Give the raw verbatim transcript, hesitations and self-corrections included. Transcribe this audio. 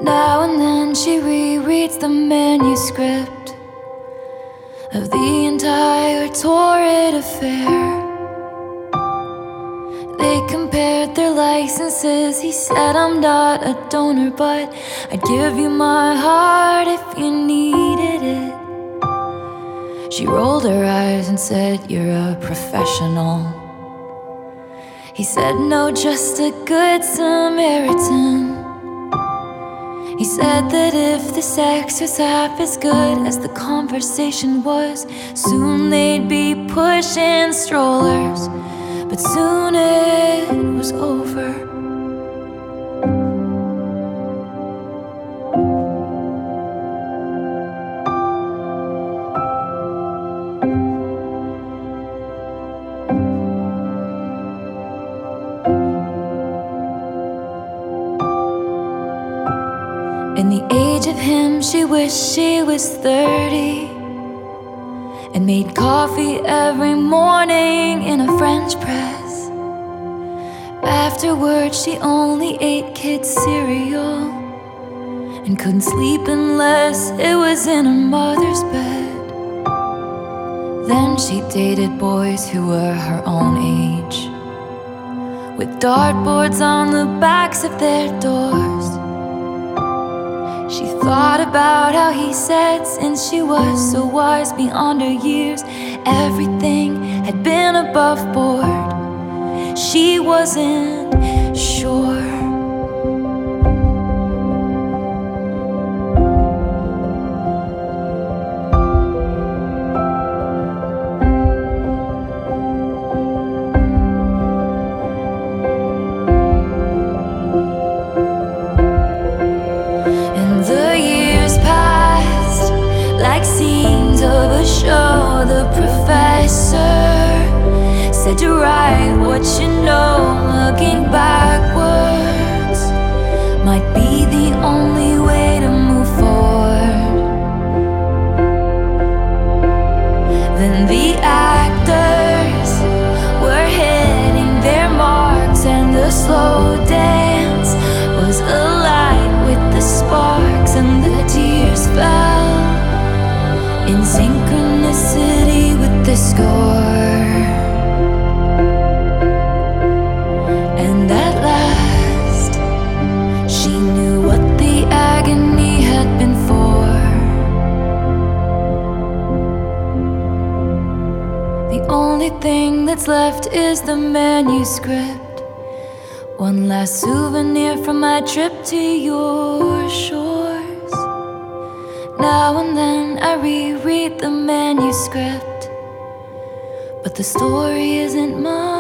Now and then she rereads the manuscript of the entire torrid affair. They compared their licenses. He said, I'm not a donor, but I'd give you my heart if you needed it. She rolled her eyes and said, you're a professional. He said, no, just a good Samaritan. He said that if the sex was half as good as the conversation was, soon they'd be pushing strollers. But soon it was over. In the age of him, she wished she was thirty and made coffee every morning in a French press. Afterwards, she only ate kids' cereal and couldn't sleep unless it was in her mother's bed. Then she dated boys who were her own age, with dartboards on the backs of their doors. She thought about how he said, since she was so wise beyond her years, everything had been above board. She wasn't sure. Like scenes of a show, the professor said to write what you know. Looking backwards might be the only way to move forward. Then the actors were hitting their marks, and the slow dance was alight with the sparks, and the tears fell in synchronicity with the score. And at last, she knew what the agony had been for. The only thing that's left is the manuscript, one last souvenir from my trip to your shores. Now and then I reread the manuscript, but the story isn't mine.